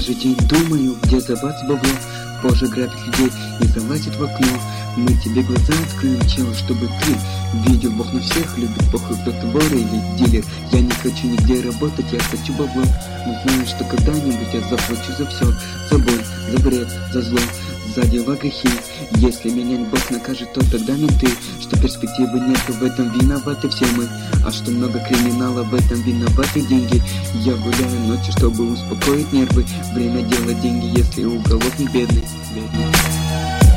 Каждый день думаю, где забрать бабло. Позже грабит людей и залазит в окно. Мы тебе глаза откроем, чел, чтобы ты видел. Бог на всех любит, похуй, кто-то вор или дилер. Я не хочу нигде работать, я хочу бабло. Но знаю, что когда-нибудь я заплачу за все. За боль, за вред, за зло, за дела грехи. Если меня Бог накажет, то тогда менты. Что перспективы нету, в этом виноваты все мы. А что много криминала, в этом виноваты деньги. Я гуляю ночью, чтобы успокоить нервы. Время делать деньги, если уголовник бедный.